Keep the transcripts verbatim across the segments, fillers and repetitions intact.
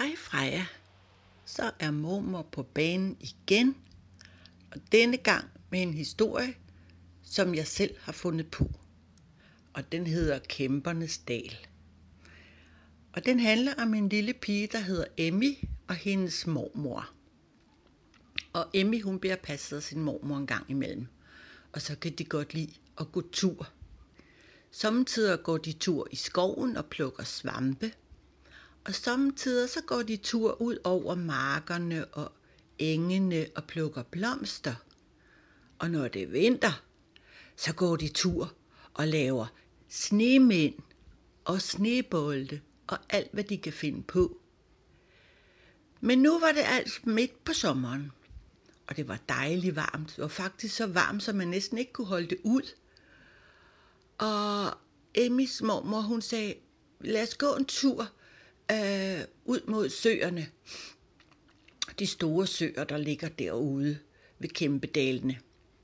Hej Freja, så er mormor på banen igen, og denne gang med en historie, som jeg selv har fundet på. Og den hedder Kæmpernes Dal. Og den handler om en lille pige, der hedder Emmy og hendes mormor. Og Emmy, hun bliver passet af sin mormor en gang imellem, og så kan de godt lide at gå tur. Sommetider går de tur i skoven og plukker svampe, og sommetider så går de tur ud over markerne og engene og plukker blomster. Og når det er vinter, så går de tur og laver snemænd og snebolde og alt, hvad de kan finde på. Men nu var det altså midt på sommeren, og det var dejligt varmt. Det var faktisk så varmt, så man næsten ikke kunne holde det ud. Og Emmys mormor, hun sagde, lad os gå en tur øh, ud mod søerne. De store søer, der ligger derude ved Kæmpedalene.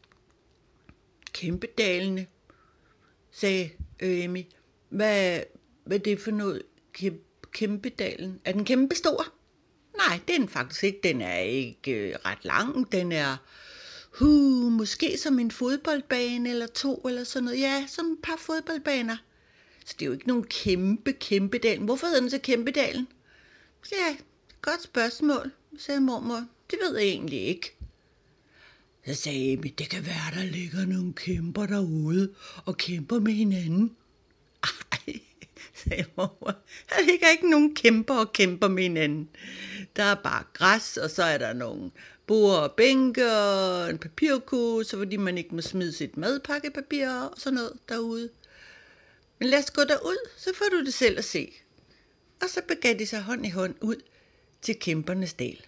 Kæmpedalene, sagde Emmy. Hvad, hvad er det for noget? Kæmpedalen? Er den kæmpe stor? Nej, det er den faktisk ikke. Den er ikke øh, ret lang. Den er huh, måske som en fodboldbane eller to eller sådan noget. Ja, som et par fodboldbaner. Så det er jo ikke nogen kæmpe, kæmpe dal. Hvorfor hedder den så Kæmpedalen? Ja, godt spørgsmål, sagde mormor. Det ved jeg egentlig ikke. Så sagde Emmy, det kan være, der ligger nogle kæmper derude og kæmper med hinanden. Ej, sagde mormor. Der ligger ikke nogen kæmper og kæmper med hinanden. Der er bare græs, og så er der nogle borde og bænke og en papirkose, fordi man ikke må smide sit madpakkepapir og sådan noget derude. Men lad os gå derud, så får du det selv at se. Og så begav de sig hånd i hånd ud til Kæmpernes Dal.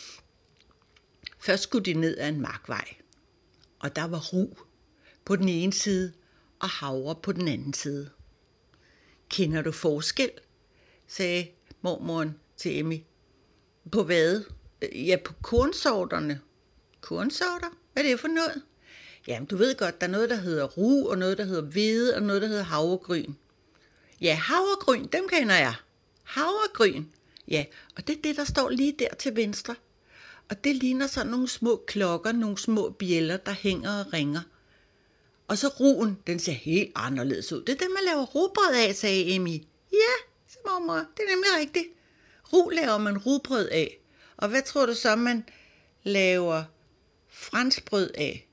Først skulle de ned ad en markvej, og der var ru på den ene side og havre på den anden side. Kender du forskel? Sagde mormoren til Emmy. På hvad? Ja, på kornsorterne. Kornsorter? Hvad er det for noget? Jamen, du ved godt, der er noget, der hedder ru, og noget, der hedder hvede, og noget, der hedder havregryn. Ja, havregryn, dem kender jeg. Havregryn. Ja, og det er det, der står lige der til venstre. Og det ligner sådan nogle små klokker, nogle små bjælder, der hænger og ringer. Og så ruen, den ser helt anderledes ud. Det er den, man laver rugbrød af, sagde Emmy. Ja, sagde mormor, det er nemlig rigtigt. Ru laver man rugbrød af. Og hvad tror du så, man laver franskbrød af?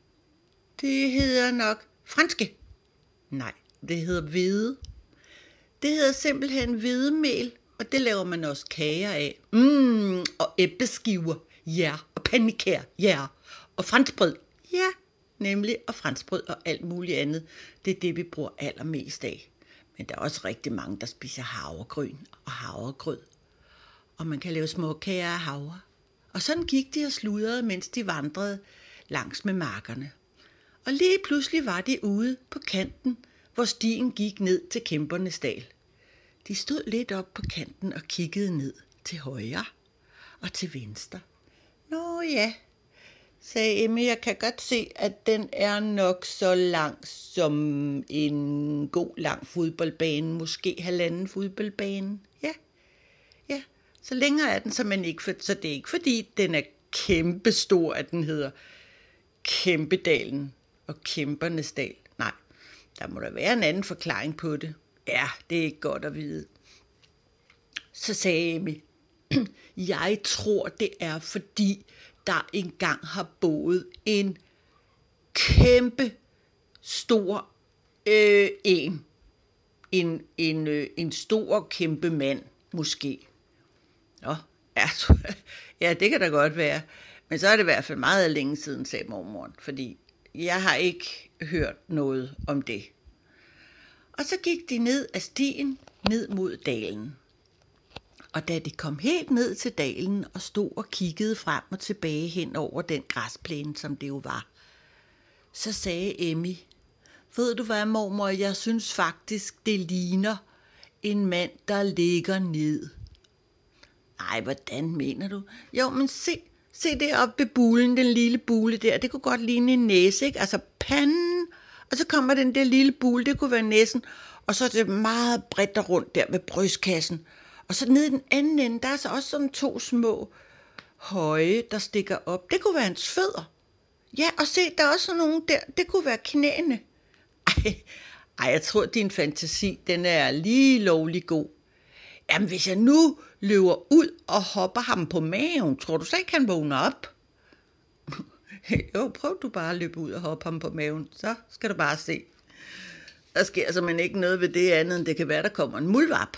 Det hedder nok franske. Nej, det hedder hvede. Det hedder simpelthen hvedemel, og det laver man også kager af. Mm, og æbleskiver, ja, og pandekær, ja, og franskbrød, ja, nemlig, og franskbrød og alt muligt andet. Det er det, vi bruger allermest af. Men der er også rigtig mange, der spiser havregryn og havregrød. Og man kan lave små kager af havre. Og sådan gik de og sludrede, mens de vandrede langs med markerne. Og lige pludselig var de ude på kanten, hvor stien gik ned til Kæmpernes Dal. De stod lidt op på kanten og kiggede ned til højre og til venstre. Nå ja, sagde Emmy, jeg kan godt se, at den er nok så lang som en god lang fodboldbane, måske halvanden fodboldbane. Ja, ja, så længere er den, så, man ikke, så det er ikke fordi, den er kæmpestor, at den hedder Kæmpedalen og Kæmpernes Dal. Nej, der må der være en anden forklaring på det. Ja, det er ikke godt at vide. Så sagde Emmy, jeg tror, det er fordi, der engang har boet en kæmpe stor øh, en. En, en, øh, en stor kæmpe mand, måske. Nå, altså, ja, det kan da godt være. Men så er det i hvert fald meget længe siden, sagde mormoren, fordi jeg har ikke hørt noget om det. Og så gik de ned ad stien, ned mod dalen. Og da de kom helt ned til dalen og stod og kiggede frem og tilbage hen over den græsplæne, som det jo var, så sagde Emmy, ved du hvad, mormor, jeg synes faktisk, det ligner en mand, der ligger ned. Nej, hvordan mener du? Jo, men se, se deroppe ved bulen, den lille bule der, det kunne godt ligne en næse, ikke? Altså panden, og så kommer den der lille bule, det kunne være næsen, og så er det meget bredt og rundt der ved brystkassen. Og så nede i den anden ende, der er så også sådan to små høje, der stikker op. Det kunne være hans fødder. Ja, og se, der er også nogle der, det kunne være knæene. Ej, ej, jeg tror, din fantasi, den er lige lovlig god. Jamen, hvis jeg nu løber ud og hopper ham på maven, tror du så ikke, han vågner op? Jo, prøv du bare at løbe ud og hoppe ham på maven, så skal du bare se. Der sker simpelthen ikke noget ved det andet, end det kan være, der kommer en muldvarp.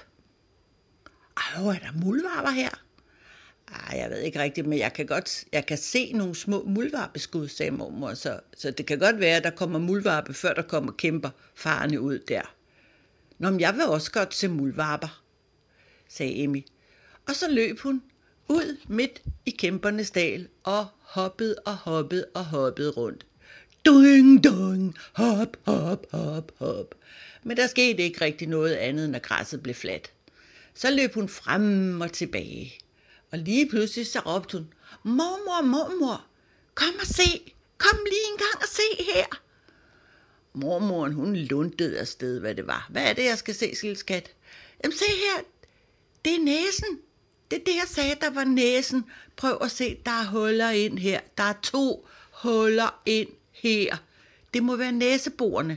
Ej, er der muldvarper her? Ej, jeg ved ikke rigtigt, men jeg kan godt, jeg kan se nogle små muldvarpeskud, sagde mormor, så, så det kan godt være, at der kommer muldvarpe, før der kommer kæmper farne ud der. Nå, men jeg vil også godt se muldvarper, sagde Emmy. Og så løb hun ud midt i kæmpernes dal og hoppede og hoppede og hoppede rundt. Dung, dung, hop, hop, hop, hop. Men der skete ikke rigtig noget andet, når græsset blev fladt. Så løb hun frem og tilbage. Og lige pludselig så råbte hun, mormor, mormor, kom og se, kom lige en gang og se her. Mormoren, hun lundede afsted, hvad det var. Hvad er det, jeg skal se, lille skat? Jamen se her, det er næsen. Det er det, jeg sagde, der var næsen. Prøv at se, der er huller ind her. Der er to huller ind her. Det må være næseborene.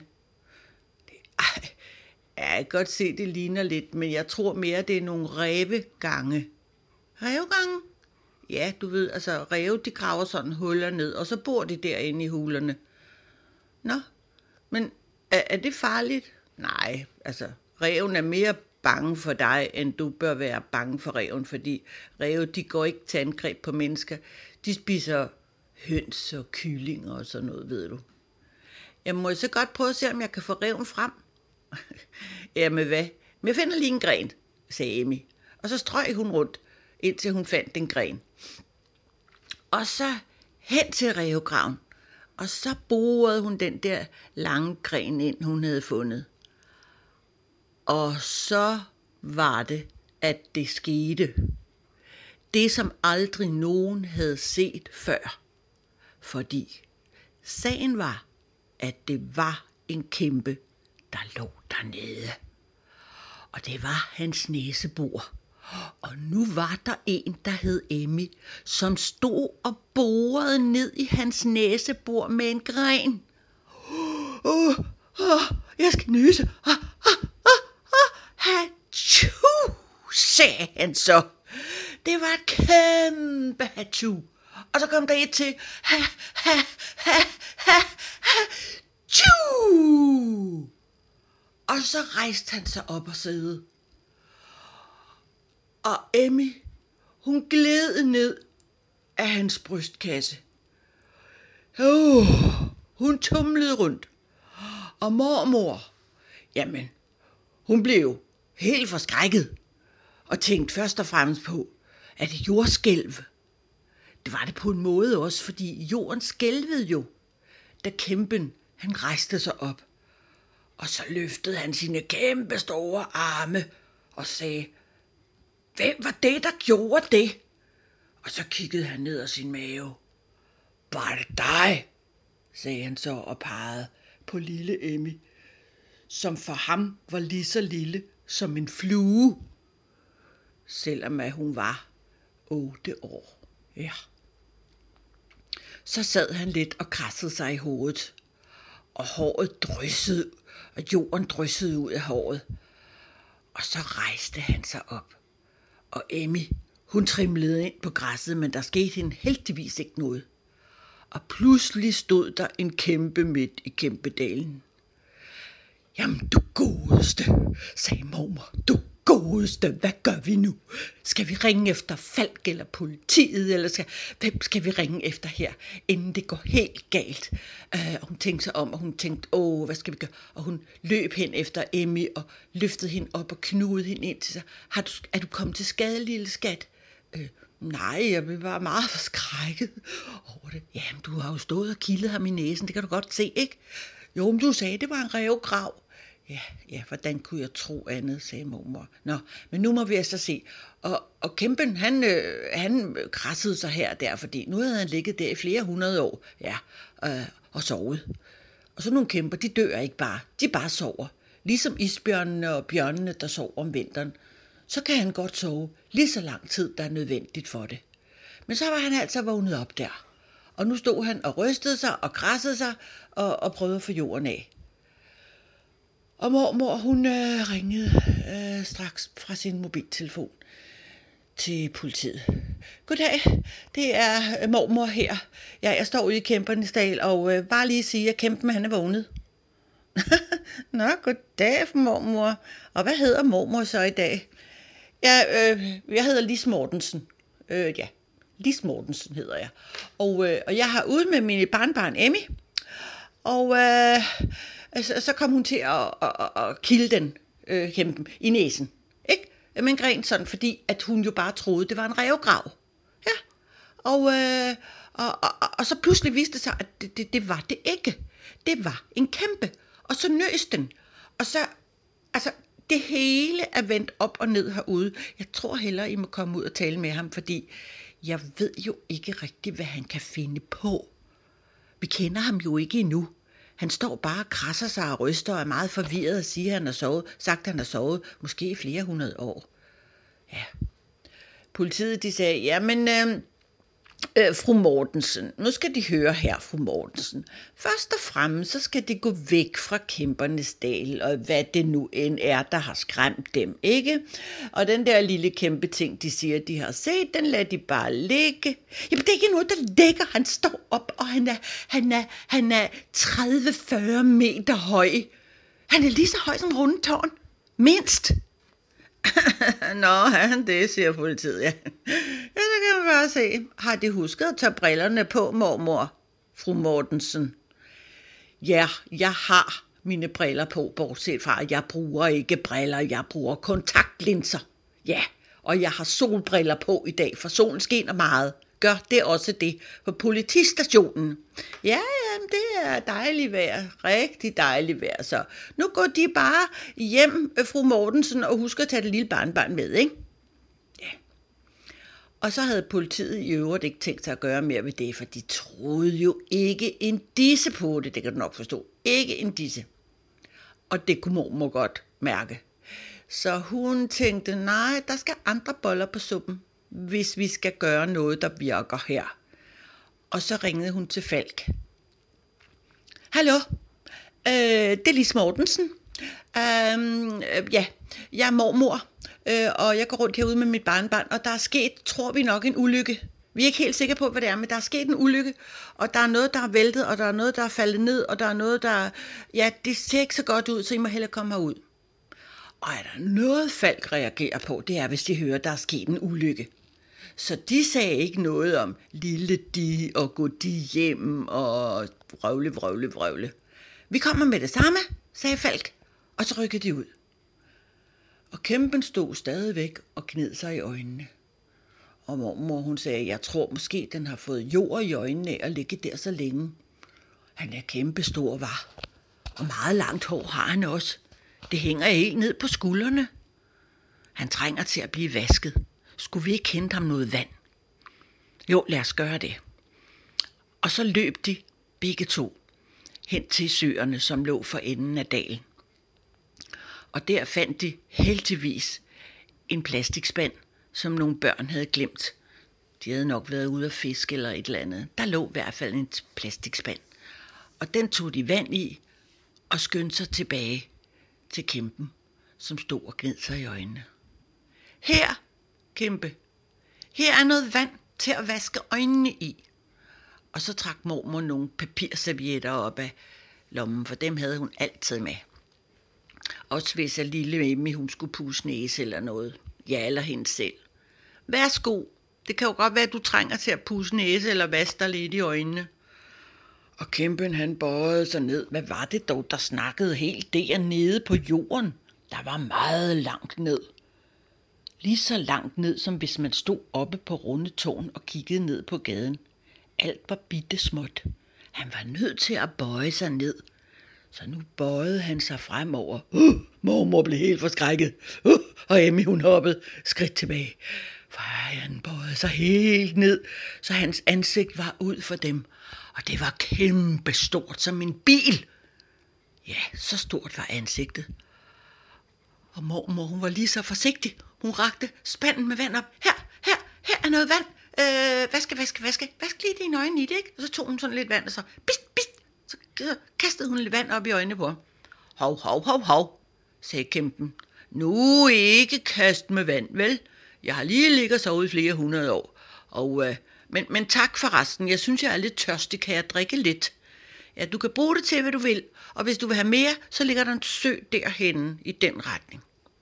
Ej, jeg kan godt se, det ligner lidt, men jeg tror mere, det er nogle rævegange. Rævegange? Ja, du ved, altså ræve, de graver sådan huller ned, og så bor de derinde i hulerne. Nå, men er, er det farligt? Nej, altså ræven er mere bange for dig, end du bør være bange for ræven, fordi ræve, de går ikke til angreb på mennesker. De spiser høns og kyllinger og sådan noget, ved du. Jeg må så godt prøve at se, om jeg kan få ræven frem. Jamen hvad? Men jeg finder lige en gren, sagde Emmy. Og så strøg hun rundt, indtil hun fandt en gren. Og så hen til rævegraven. Og så borede hun den der lange gren ind, hun havde fundet. Og så var det, at det skete. Det, som aldrig nogen havde set før. Fordi sagen var, at det var en kæmpe, der lå dernede. Og det var hans næsebor. Og nu var der en, der hed Emmy, som stod og borede ned i hans næsebor med en gren. Åh, oh, oh, jeg skal nyse. Ah, ah, ah, ah. Hachu, sagde han så. Det var et kæmpe hachu. Og så kom der et til. Ha, ha, ha, ha, ha, tju. Og så rejste han sig op og sidde. Og Emmy, hun gled ned af hans brystkasse. Oh, hun tumlede rundt. Og mormor, jamen, hun blev helt forskrækket og tænkte først og fremmest på, at det jordskælv. Det var det på en måde også, fordi jorden skælvede jo, da kæmpen han rejste sig op. Og så løftede han sine kæmpe store arme og sagde, hvem var det, der gjorde det? Og så kiggede han ned ad sin mave. Var det dig? Sagde han så og pegede på lille Emmy, som for ham var lige så lille som en flue, selvom at hun var otte år. Ja. Så sad han lidt og krassede sig i hovedet, og håret dryssede, og jorden dryssede ud af håret. Og så rejste han sig op, og Emmy, hun trimlede ind på græsset, men der skete hende heldigvis ikke noget. Og pludselig stod der en kæmpe midt i kæmpedalen. Jamen du godeste, sagde mormor, du godeste, hvad gør vi nu? Skal vi ringe efter Falk eller politiet, eller skal, hvem skal vi ringe efter her, inden det går helt galt? Uh, og hun tænkte sig om, og hun tænkte, åh, hvad skal vi gøre? Og hun løb hen efter Emmy og løftede hende op og knugede hende ind til sig. Har du, er du kommet til skade, lille skat? Uh, nej, jeg blev bare meget forskrækket over det. Jamen, du har jo stået og kildet ham i næsen, det kan du godt se, ikke? Jo, men du sagde, det var en rævegrav. Ja, ja, hvordan kunne jeg tro andet, sagde mormor. Nå, men nu må vi altså se. Og, og kæmpen, han, øh, han krassede sig her og der, fordi nu havde han ligget der i flere hundrede år, ja, øh, og sovet. Og så nogle kæmper, de dør ikke bare, de bare sover. Ligesom isbjørnene og bjørnene, der sover om vinteren. så kan han godt sove lige så lang tid, der er nødvendigt for det. Men så var han altså vågnet op der, og nu stod han og rystede sig og krassede sig og, og prøvede at få jorden af. Og mormor, hun øh, ringede øh, straks fra sin mobiltelefon til politiet. Goddag, det er mormor her. Ja, jeg står ude i Kæmpernes Dal, og øh, bare lige sige, at Kæmpen han er vågnet. Nå, goddag mormor. Og hvad hedder mormor så i dag? Ja, øh, jeg hedder Lis Mortensen. Øh, ja, Lis Mortensen hedder jeg. Og, øh, og jeg har ude med min barnbarn Emmy. Og øh, så, så kom hun til at, at, at, at kilde den øh, Kæmpen i næsen. Ikke? Men gren sådan, fordi at hun jo bare troede, det var en rævegrav. Ja, og, øh, og, og, og, og så pludselig viste det sig, at det, det, det var det ikke. Det var en kæmpe. Og så nøs den. Og så, altså, det hele er vendt op og ned herude. Jeg tror hellere, I må komme ud og tale med ham, fordi jeg ved jo ikke rigtigt, hvad han kan finde på. Vi kender ham jo ikke endnu. Han står bare og krasser sig og ryster og er meget forvirret og siger, at han har sovet, sagt, at han har sovet måske i flere hundrede år. Ja. Politiet, de sagde, jamen, øh, øh, fru Mortensen, nu skal de høre her, fru Mortensen. Først og fremmest, så skal det gå væk fra Kæmpernes Dal, og hvad det nu end er, der har skræmt dem, ikke? Og den der lille kæmpe ting, de siger, de har set, den lader de bare ligge. Jamen, det er ikke noget, der ligger. Han står op, og han er, han er, han er tredive til fyrre meter høj. Han er lige så høj som Rundetårn. Mindst. Nå, han det, siger politiet, ja. Ja, så kan man bare se. Har de husket at tage brillerne på, mormor, fru Mortensen? Ja, jeg har mine briller på, bortset fra, at jeg bruger ikke briller, jeg bruger kontaktlinser. Ja, og jeg har solbriller på i dag, for solen skinner meget. Gør det også det på politistationen. Ja, jamen, det er dejligt vejr. Rigtig dejligt vejr. Så nu går de bare hjem, fru Mortensen, og husker at tage det lille barnbarn med, ikke? Ja. Og så havde politiet i øvrigt ikke tænkt sig at gøre mere ved det, for de troede jo ikke en disse på det. Det kan du nok forstå. Ikke en disse. Og det kunne mormor godt mærke. Så hun tænkte, nej, der skal andre boller på suppen, hvis vi skal gøre noget, der virker her. Og så ringede hun til Falk. Hallo, øh, det er Lis Mortensen. Øh, ja, jeg er mormor, øh, og jeg går rundt herude med mit barnbarn, og der er sket, tror vi nok, en ulykke. Vi er ikke helt sikre på, hvad det er, men der er sket en ulykke, og der er noget, der er væltet, og der er noget, der er faldet ned, og der er noget, der... Ja, det ser ikke så godt ud, så I må hellere komme herud. Og er der noget, Falk reagerer på, det er, hvis de hører, der er sket en ulykke. Så de sagde ikke noget om lille de og gå de hjem og vrøvle, vrøvle, vrøvle. Vi kommer med det samme, sagde Falk, og så rykkede de ud. Og Kæmpen stod stadigvæk og gned sig i øjnene. Og mormor, hun sagde, jeg tror måske, den har fået jord i øjnene af at ligge der så længe. Han er kæmpestor, var. Og meget langt hår har han også. Det hænger helt ned på skuldrene. Han trænger til at blive vasket. Skulle vi ikke hente ham noget vand? Jo, lad os gøre det. Og så løb de begge to hen til søerne, som lå for enden af dalen. Og der fandt de heldigvis en plastikspand, som nogle børn havde glemt. De havde nok været ude at fiske eller et eller andet. Der lå i hvert fald en plastikspand. Og den tog de vand i og skyndte sig tilbage til Kæmpen, som stod og gned sig i øjnene. Her, Kæmpe, her er noget vand til at vaske øjnene i. Og så trak mormor nogle papirservietter op af lommen, for dem havde hun altid med. Også hvis jeg lille Emmy, hun skulle pusse næse eller noget. Ja, eller hende selv. Værsgo, det kan jo godt være, at du trænger til at pusse næse eller vaske dig lidt i øjnene. Og Kæmpen, han bøjede sig ned. Hvad var det dog, der snakkede helt dernede på jorden? Der var meget langt ned. Lige så langt ned, som hvis man stod oppe på Rundetårn og kiggede ned på gaden. Alt var bitte småt. Han var nødt til at bøje sig ned. Så nu bøjede han sig fremover. Uh, mormor blev helt forskrækket. Uh, og Emmy, hun hoppede skridt tilbage. For han bøjede sig helt ned, så hans ansigt var ud for dem. Og det var kæmpestort som en bil. Ja, så stort var ansigtet. Og mormor, hun var lige så forsigtig. Hun rakte spanden med vand op. Her, her, her er noget vand. Øh, vaske, vaske, vaske. Vask lige dine øjne i det, ikke? Og så tog hun sådan lidt vand, og så bist, bist. Så, så kastede hun lidt vand op i øjnene på ham. Hov, hov, hov, hov, sagde kæmpen. Nu ikke kast med vand, vel? Jeg har lige ligget og sovet i flere hundrede år. Og, øh, men, men tak for resten. Jeg synes, jeg er lidt tørstig. Kan jeg drikke lidt? Ja, du kan bruge det til, hvad du vil. Og hvis du vil have mere, så ligger der en sø derhenne i den retning.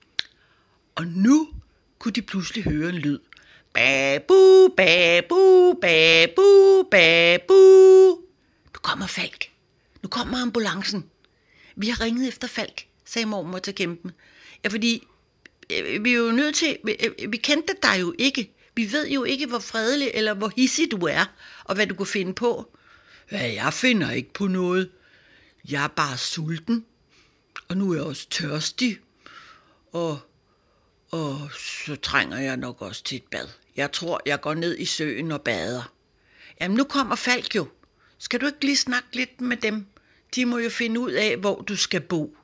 Og nu kunne de pludselig høre en lyd. Babu, babu, babu, babu. Nu kommer Falk. Nu kommer ambulancen. Vi har ringet efter Falk, sagde mormor til kæmpen. Ja, fordi øh, vi er jo nødt til, øh, vi kendte dig jo ikke. Vi ved jo ikke, hvor fredelig eller hvor hissig du er, og hvad du kunne finde på. Ja, jeg finder ikke på noget. Jeg er bare sulten, og nu er jeg også tørstig, og, og så trænger jeg nok også til et bad. Jeg tror, jeg går ned i søen og bader. Jamen, nu kommer Falk jo. Skal du ikke lige snakke lidt med dem? De må jo finde ud af, hvor du skal bo.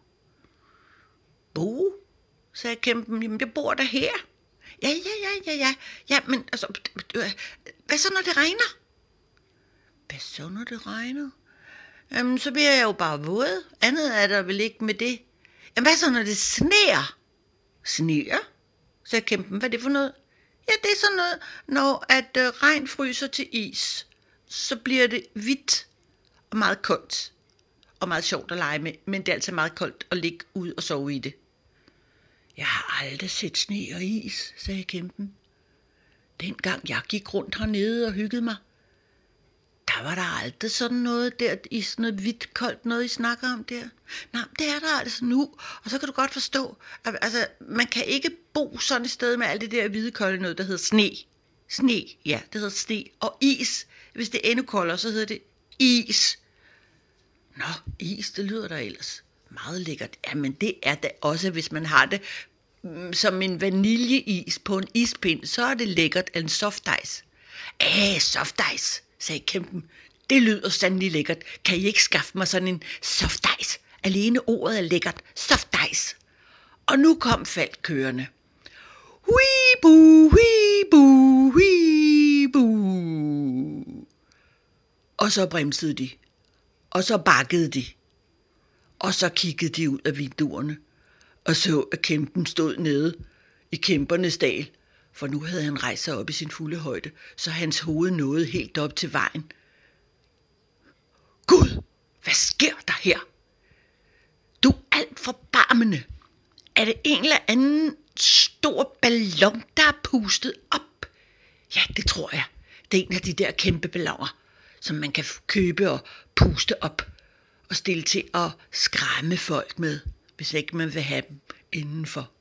Bo? Sagde kæmpen. Jamen, jeg bor der her. Ja, ja, ja, ja, ja. Ja, men altså, hvad så, når det regner? Hvad så, når det regner? Jamen, så bliver jeg jo bare våd. Andet er der vel ikke med det. Jamen, hvad så, når det sneer? Sneer? Sagde kæmpen. Hvad er det for noget? Ja, det er sådan noget, når at øh, regn fryser til is, så bliver det hvidt og meget koldt. Og meget sjovt at lege med, men det er altid meget koldt at ligge ud og sove i det. Jeg har aldrig set sne og is, sagde kæmpen. Dengang jeg gik rundt hernede og hyggede mig, der var der aldrig sådan noget der, i sådan noget hvidt koldt noget, I snakker om der. Nej, det er der altså nu, og så kan du godt forstå, at altså, man kan ikke bo sådan et sted med alt det der hvide kolde noget, der hedder sne. Sne, ja, det hedder sne. Og is, hvis det er endnu koldere, så hedder det is. Nå, is, det lyder der ellers meget lækkert. Jamen, det er det også, hvis man har det mm, som en vaniljeis på en ispind, så er det lækkert, en soft ice. Æh, soft ice, sagde kæmpen. Det lyder sandelig lækkert. Kan I ikke skaffe mig sådan en soft ice? Alene ordet er lækkert. Soft ice. Og nu kom Falk kørende. Hui-bu, hui-bu, hui-bu. Og så bremsede de. Og så bakkede de. Og så kiggede de ud af vinduerne. Og så, at kæmpen stod nede i kæmpernes dal. For nu havde han rejst sig op i sin fulde højde, så hans hoved nåede helt op til vejen. Gud, hvad sker der her? Du er alt forbarmende. Er det en eller anden stor ballon, der er pustet op? Ja, det tror jeg. Det er en af de der kæmpe balloner, som man kan købe og puste op og stille til at skræmme folk med, hvis ikke man vil have dem indenfor.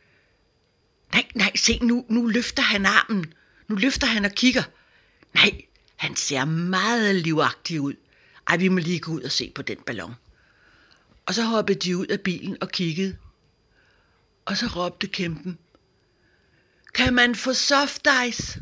Nej, nej, se, nu, nu løfter han armen. Nu løfter han og kigger. Nej, han ser meget livagtig ud. Ej, vi må lige gå ud og se på den ballon. Og så hoppede de ud af bilen og kiggede. Og så råbte kæmpen. Kan man få soft ice?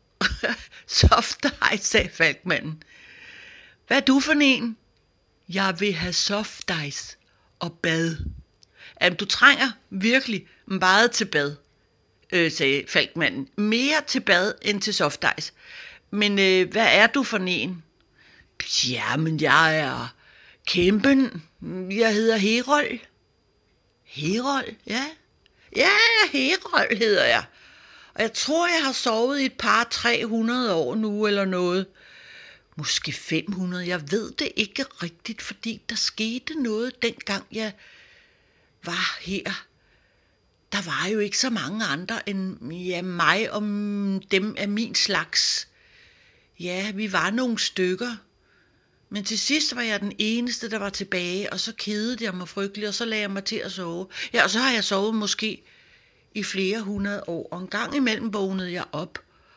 Soft ice, sagde Falkmanden. Hvad er du for en? Jeg vil have soft ice og bad. Jamen, du trænger virkelig meget til bad, øh, sagde Falkmanden. Mere til bad end til soft ice. Men øh, hvad er du for en? Jamen, jeg er kæmpen. Jeg hedder Herold. Herold, ja. Ja, Herold hedder jeg. Og jeg tror, jeg har sovet i et par tre hundrede år nu eller noget. Måske fem hundrede, jeg ved det ikke rigtigt, fordi der skete noget, dengang jeg var her. Der var jo ikke så mange andre end ja, mig og dem af min slags. Ja, vi var nogle stykker. Men til sidst var jeg den eneste, der var tilbage, og så kedede jeg mig frygteligt, og så lagde jeg mig til at sove. Ja, og så har jeg sovet måske i flere hundrede år, og en gang imellem vågnede jeg op.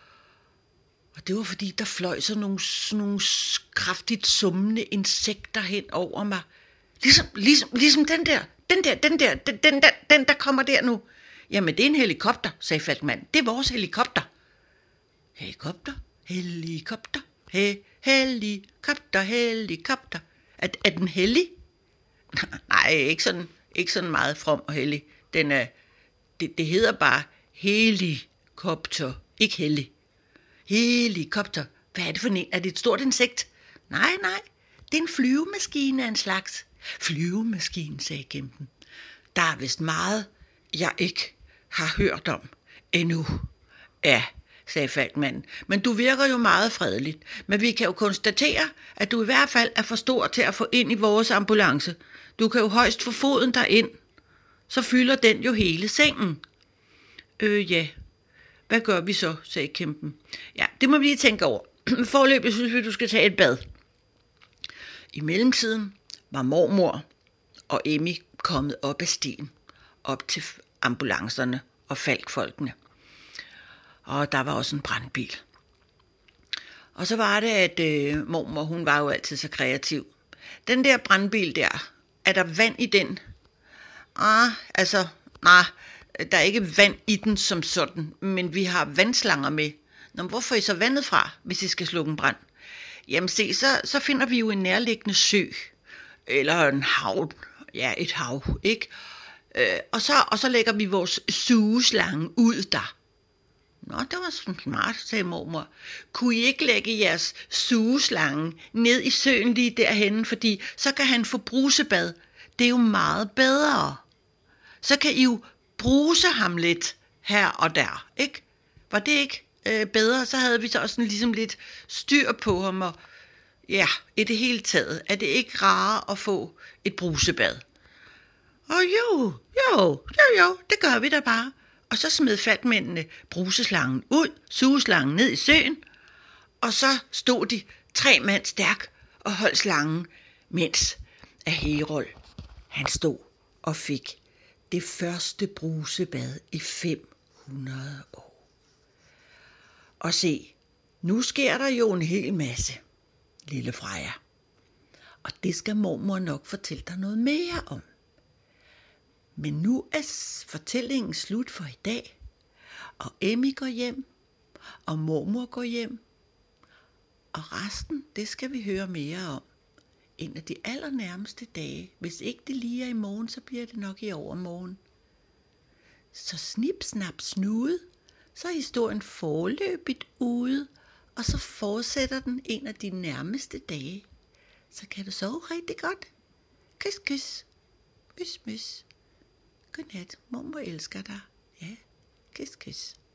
Og det var fordi, der fløj så nogle, sådan nogle kraftigt summende insekter hen over mig. Ligesom, ligesom, ligesom den der, den der, den der, den, den der, den der kommer der nu. Jamen, det er en helikopter, sagde Falkmanden. Det er vores helikopter. Helikopter? Helikopter? He, helikopter, helikopter. Er, er den hellig? Nej, ikke sådan, ikke sådan meget from og hellig. Den er, det, det hedder bare Helikopter. Ikke hellig. Helikopter. Hvad er det for en? Er det et stort insekt? Nej, nej. Det er en flyvemaskine af en slags. Flyvemaskine, sagde kæmpen. Der er vist meget, jeg ikke har hørt om endnu. Ja, sagde Falkmanden, men du virker jo meget fredeligt. Men vi kan jo konstatere, at du i hvert fald er for stor til at få ind i vores ambulance. Du kan jo højst få foden derind. Så fylder den jo hele sengen. Øh, ja. Hvad gør vi så, sagde kæmpen. Ja, det må vi lige tænke over. Foreløbig synes vi, du skal tage et bad. I mellemtiden var mormor og Emmy kommet op ad stien, op til ambulancerne og falkfolkene. Og der var også en brandbil. Og så var det, at øh, mormor, hun var jo altid så kreativ. Den der brandbil der, er der vand i den? Ah, altså, nej, der er ikke vand i den som sådan, men vi har vandslanger med. Nå, men hvor får I så vandet fra, hvis I skal slukke en brand? Jamen se, så, så finder vi jo en nærliggende sø, eller en hav, ja, et hav, ikke? Øh, og, så, og så lægger vi vores sugeslange ud der. Nå, det var smart, sagde mormor. Kunne I ikke lægge jeres sugeslange ned i søen lige derhenne, fordi så kan han få brusebad. Det er jo meget bedre. Så kan I jo bruse ham lidt her og der, ikke? Var det ikke øh, bedre, så havde vi så også ligesom lidt styr på ham, og ja, i det hele taget er det ikke rarere at få et brusebad. Og jo, jo, jo, jo, det gør vi da bare. Og så smed fatmændene bruseslangen ud, sugeslangen ned i søen, og så stod de tre mand stærk og holdt slangen, mens af Herold, han stod og fik det første brusebad i fem hundrede år. Og se, nu sker der jo en hel masse, lille Freja. Og det skal mormor nok fortælle dig noget mere om. Men nu er fortællingen slut for i dag, og Emmy går hjem, og mormor går hjem, og resten, det skal vi høre mere om en af de allernærmeste dage. Hvis ikke det lige er i morgen, så bliver det nok i overmorgen. Så snip, snap, snude, så er historien foreløbigt ude, og så fortsætter den en af de nærmeste dage. Så kan du sove rigtig godt. Kys, kys. Mys, mys. Godnat. Mormor elsker dig. Ja, kys, kys.